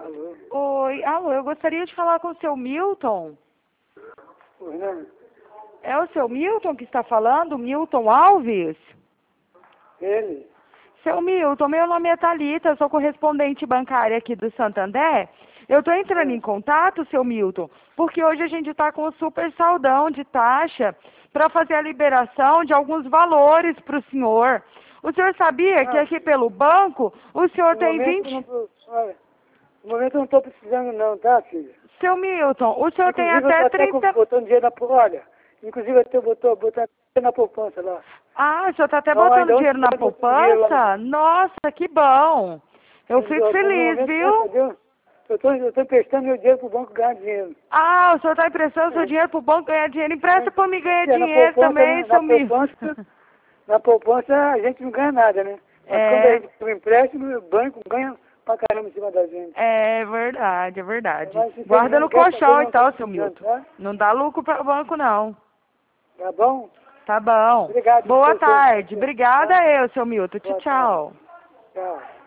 Alô? Oi, alô, eu gostaria de falar com o seu Milton. Oi, né? É o seu Milton que está falando? Milton Alves? Ele? Seu Milton, meu nome é Thalita, eu sou correspondente bancária aqui do Santander. Eu estou entrando em contato, seu Milton, porque hoje a gente está com um super saldão de taxa para fazer a liberação de alguns valores para o senhor. O senhor sabia que aqui pelo banco o senhor tem 20... Olha, no momento eu não estou precisando não, tá, filha? Seu Milton, o senhor tem Inclusive, eu até tô até 30... botando dinheiro na poupança. Olha, inclusive, eu tô botando dinheiro na poupança lá. Ah, o senhor está até Não, botando ainda dinheiro ontem na eu botei dinheiro lá. poupança? Nossa, que bom! Eu fico No feliz, momento, graças a viu? Deus, eu tô emprestando meu dinheiro pro banco ganhar dinheiro. Ah, o senhor está emprestando seu dinheiro para o banco ganhar dinheiro. Empresta para mim ganhar Na dinheiro poupança, também, né? seu Milton. Na poupança a gente não ganha nada, né? Mas quando a É, gente tem um empréstimo, o banco ganha pra caramba em cima da gente. é verdade, é verdade. Mas, Guarda no infelizmente, graças a Deus, colchão não tô então, seu precisando, Milton. tá? Não dá lucro para o banco, não. Tá bom? Tá bom. Obrigado Boa pelo seu... tarde. Obrigada Tá? eu, seu Milton. Tchau, Boa tarde. tchau. Tchau.